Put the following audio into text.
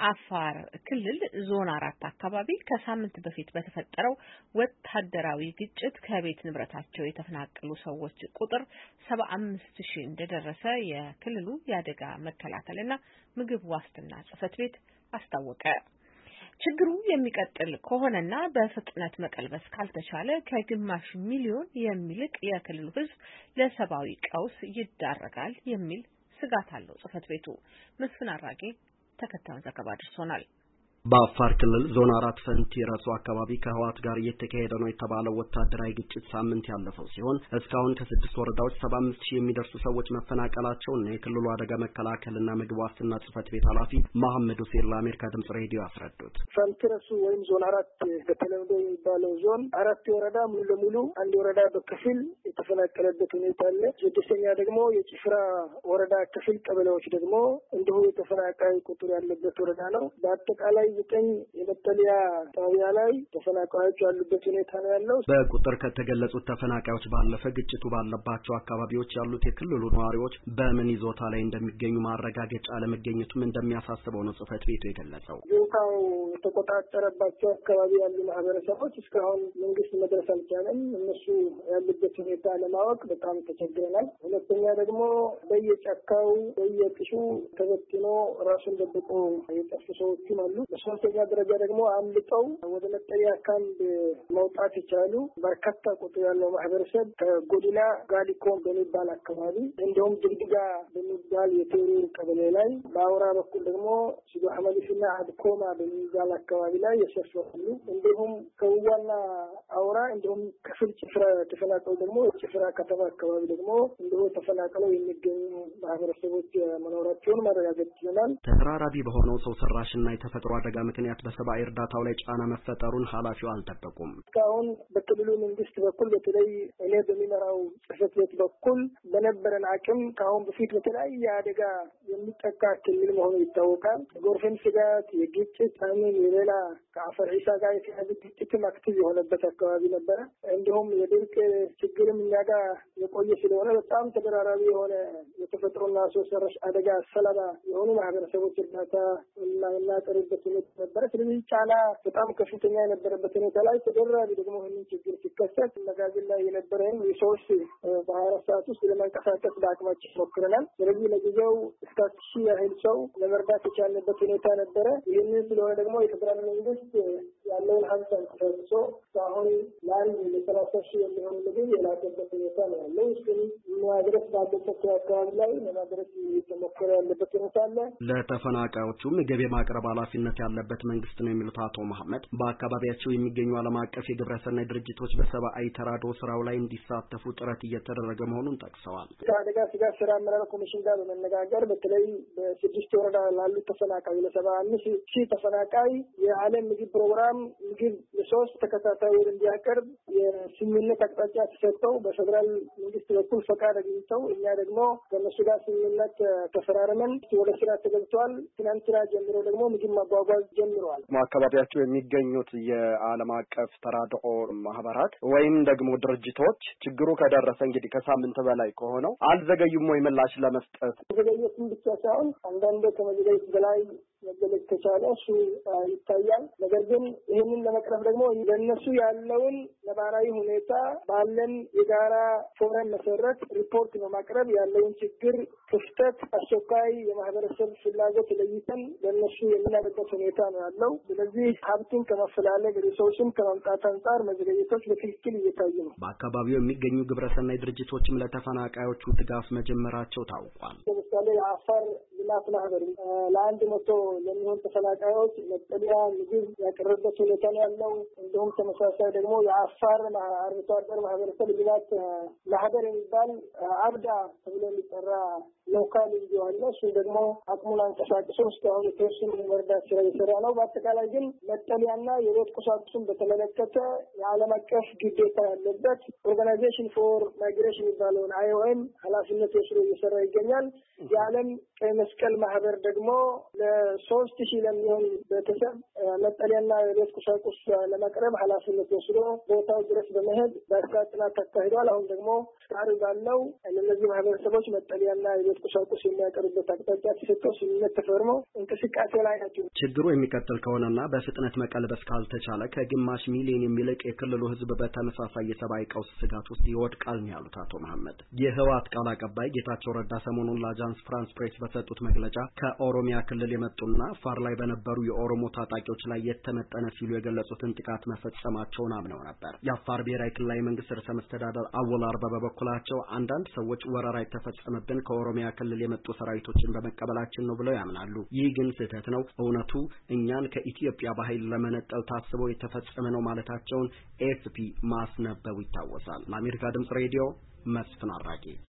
በአፋር ክልል ዞን 4 አካባቢ ከሳምንት በፊት በተፈጠረው ወታደራዊ ግጭት ከቤት ንብረታቸው የተፈናቀሉ ሰዎች ቁጥር 75000 እንደደረሰ የክልሉ የአደጋ መከላከልና ምግብ ዋስትና ጽሕፈት ቤት አስታወቀ። ችግሩ የሚቀጥል ከሆነና በፍጥነት መቀልበስ ካልተቻለ ከግማሽ ሚሊዮን የሚልቅ የክልሉ ሕዝብ ለሰብአዊ ቀውስ ይዳረጋል የሚል ስጋት አለው ጽሕፈት ቤቱ። መስፍን አራጌ ተከታዩን ዘገባ አድርሶናል። በአፋር ክልል ዞን 4 ፈንቲ ረሱ አካባቢ ከህወሓት ጋር እየተካሄደ ነው የተባለው ወታደራዊ ግጭት ሳምንት ያለፈው ሲሆን እስካሁን ከ6 ወረዳዎች 75000 የሚደርሱ ሰዎች መፈናቀላቸውን የክልሉ አደጋ መከላከልና ምግብ ዋስትና ጽሕፈት ቤት ኃላፊ መሐመድ ሁሴን ለአሜሪካ ድምጽ ሬዲዮ አስረዱት። ፈንቲ ረሱ ወይም ዞን 4 በተለምዶ የሚባለው ዞን 4 ወረዳ ሙሉ ለሙሉ አንድ ወረዳ በከፊል የተፈናቀለበት ሁኔታ አለ። ስድስተኛ ደግሞ የጭፍራ ወረዳ ከፊል ቀበሌዎች ደግሞ እንዲሁ የተፈናቃይ ቁጥር ያለበት ወረዳ ነው። በአጠቃላይ 9 የመጠለያ ጣቢያ ላይ ተፈናቃዮች ያሉበት ሁኔታ ነው ያለው። በቁጥር ከተገለጹት ተፈናቃዮች ባለፈ ግጭቱ ባለባቸው አካባቢዎች ያሉት የክልሉ ነዋሪዎች በምን ይዞታ ላይ እንደሚገኙ ማረጋገጫ አለመገኘቱም እንደሚያሳስበው ነው ጽሕፈት ቤቱ የገለጸው። ይሁንታው የተቆጣጠረባቸው አካባቢ ያሉ ማህበረሰቦች እስካሁን መንግስት መድረስ አልቻለም። እነሱ ያሉበት ሁኔታ ለማወቅ በጣም ተቸግረናል። ሁለተኛ ደግሞ በየጫካው በየጥሹ ተበትኖ ራሱን ደብቆ የጠፉ ሰዎችም አሉ። በሶስተኛ ደረጃ ደግሞ አምልጠው ወደ መጠለያ ካምፕ መውጣት ይችላሉ። በርካታ ቁጥር ያለው ማህበረሰብ ከጎዲና ጋሊኮም በሚባል አካባቢ እንዲሁም ድግድጋ በሚባል የቴሩ ቀበሌ ላይ በአውራ በኩል ደግሞ ሲዶ አመሊፍና አድኮማ በሚባል አካባቢ ላይ የሰፈሩ እንዲሁም ከዋና አውራ እንዲሁም ከፍል ጭፍራ ተፈናቀሉ ደግሞ ጭፍራ ከተማ አካባቢ ደግሞ እንዲሁ ተፈናቅለው የሚገኙ ማህበረሰቦች መኖራቸውን ማረጋገጥ ችለናል። ተራራቢ በሆነው ሰው ሰራሽና የተፈጥሮ አደጋ ምክንያት በሰብአዊ እርዳታው ላይ ጫና መፈጠሩን ኃላፊው አልጠበቁም። እስካሁን በክልሉ መንግስት በኩል በተለይ እኔ በሚመራው ጽሕፈት ቤት በኩል በነበረን አቅም ከአሁን በፊት በተለያየ አደጋ የሚጠቃ ክልል መሆኑ ይታወቃል። ጎርፍም ስጋት፣ የግጭት ሳሚን የሌላ ከአፈር ዒሳ ጋር የተያዘ ግጭትም አክቲቭ የሆነበት አካባቢ ነበረ። እንዲሁም የድርቅ ችግርም እኛ ጋር የቆየ ስለሆነ በጣም ተደራራቢ የሆነ የተፈጥሮና ሰው ሰራሽ አደጋ ሰለባ የሆኑ ማህበረሰቦች እርዳታ እናቀርብበት ሁኔታ ነበረ። ስለዚህ ጫና በጣም ከፍተኛ የነበረበት ሁኔታ ላይ ተደራራቢ ደግሞ ይህንን ችግር ሲከሰት መጋዘን ላይ የነበረን ሪሶርስ በ24 ሰዓት ውስጥ ለመንቀሳቀስ በአቅማችን ሞክረናል። ስለዚህ ለጊዜው እስከ 1000 ያህል ሰው ለመርዳት የቻልንበት ሁኔታ ነበረ። ይህንን ስለሆነ ደግሞ የፌዴራል መንግስት ያለውን ሀብት ተሰብስቦ አሁን ለአንድ ለ30,000 የሚሆን ምግብ የላከበት ሁኔታ ነው ያለው። እሱን ማድረስ ባለበት አካባቢ ላይ ለማድረስ እየተሞከረ ያለበት ሁኔታ አለ። ለተፈናቃዮቹ ምግብ የማቅረብ ኃላፊነት ያለበት መንግስት ነው የሚሉት አቶ መሐመድ በአካባቢያቸው የሚገኙ ዓለም አቀፍ የግብረሰናይ ድርጅቶች በሰብአዊ ተራድኦ ስራው ላይ እንዲሳተፉ ጥረት እየተደረገ መሆኑን ጠቅሰዋል። ከአደጋ ስጋት ስራ አመራር ኮሚሽን ጋር በመነጋገር በተለይ በ6 ወረዳ ላሉ ተፈናቃይ ለ75000 ተፈናቃይ የዓለም ምግብ ፕሮግራም ምግብ ለ3 ተከታታይ ወር እንዲያቀርብ የስምምነት አቅጣጫ ተሰጥተው በፌዴራል መንግስት በኩል ፈቃድ አግኝተው እኛ ደግሞ ከነሱ ጋር ስምምነት ተፈራርመን ወደ ስራ ተገብቷል። ትናንትና ጀምሮ ደግሞ ምግብ ማጓጓዝ ጀምረዋል። አካባቢያቸው የሚገኙት የዓለም አቀፍ ተራድኦ ማህበራት ወይም ደግሞ ድርጅቶች ችግሩ ከደረሰ እንግዲህ ከሳምንት በላይ ከሆነው አልዘገዩም ወይ ምላሽ ለመስጠት? ዘገየቱን ብቻ ሳይሆን አንዳንድ ከመዘገየት በላይ መገለጽ ከቻለ እሱ ይታያል። ነገር ግን ይህንን ለመቅረፍ ደግሞ ለነሱ ያለውን ነባራዊ ሁኔታ ባለን የጋራ ፎረም መሰረት ሪፖርት በማቅረብ ያለውን ችግር፣ ክፍተት፣ አስቸኳይ የማህበረሰብ ፍላጎት ለይተን ለነሱ የምናደርበት ሁኔታ ነው ያለው። ስለዚህ ሀብትን ከማፈላለግ ሪሶርስን ከማምጣት አንጻር መዘገየቶች በትክክል እየታዩ ነው። በአካባቢው የሚገኙ ግብረሰናይ ድርጅቶችም ለተፈናቃዮቹ ድጋፍ መጀመራቸው ታውቋል። ለምሳሌ የአፋር ልማት ማህበር ለ100 ለሚሆን ተፈናቃዮች መጠለያ ምግብ ያቀረበበት ሁኔታ ነው ያለው። እንዲሁም ተመሳሳይ ደግሞ የአፋር አርብቶ አደር ማህበረሰብ ልማት ማህበር የሚባል አብዳ ተብሎ የሚጠራ ሎካል እንዲሆን እሱ ደግሞ አቅሙን አንቀሳቅሶ እስካሁን የተወሰኑ መርዳት ስራ እየሰራ ነው። በአጠቃላይ ግን መጠለያና የቤት ቁሳቁሱን በተመለከተ የዓለም አቀፍ ግዴታ ያለበት ኦርጋናይዜሽን ፎር ማይግሬሽን የሚባለውን IOM ኃላፊነት ወስዶ እየሰራ ይገኛል። የዓለም ቀይ መስቀል ማህበር ደግሞ ለ3000 ለሚሆን ቤተሰብ መጠለያና የቤት ቁሳቁስ ለማቅረብ ኃላፊነት ወስዶ ቦታው ድረስ በመሄድ በአስራት ጥናት ተካሂዷል። አሁን ደግሞ ስካሪ ባለው እነዚህ ማህበረሰቦች መጠለያና የቤት ቁሳቁስ የሚያቀርቡበት አቅጣጫ ተሰጥቶ ስምምነት ተፈርሞ እንቅስቃሴ ላይ ናቸው። ችግሩ የሚቀጥል ከሆነና በፍጥነት መቀልበስ ካልተቻለ ከግማሽ ሚሊዮን የሚልቅ የክልሉ ህዝብ በተመሳሳይ የሰብአዊ ቀውስ ስጋት ውስጥ ይወድቃል ነው ያሉት አቶ መሐመድ። የህወሓት ቃል አቀባይ ጌታቸው ረዳ ሰሞኑን ለአጃንስ ፍራንስ ፕሬስ በሰጡት መግለጫ ከኦሮሚያ ክልል የመጡና አፋር ላይ በነበሩ የኦሮሞ ታጣቂዎች ላይ የተመጠነ ሲሉ የገለጹትን ጥቃት መፈጸማቸውን አምነው ነበር። የአፋር ብሔራዊ ክልላዊ መንግስት ርዕሰ መስተዳድር አወል አርባ በበኩላቸው አንዳንድ ሰዎች ወረራ የተፈጸመብን ከኦሮሚያ ክልል የመጡ ሰራዊቶችን በመቀበላችን ነው ብለው ያምናሉ። ይህ ግን ስህተት ነው። እውነቱ እኛን ከኢትዮጵያ በኃይል ለመነጠል ታስበው የተፈጸመ ነው ማለታቸውን ኤፍፒ ማስነበቡ ይታወሳል። ለአሜሪካ ድምጽ ሬዲዮ መስፍን አራጌ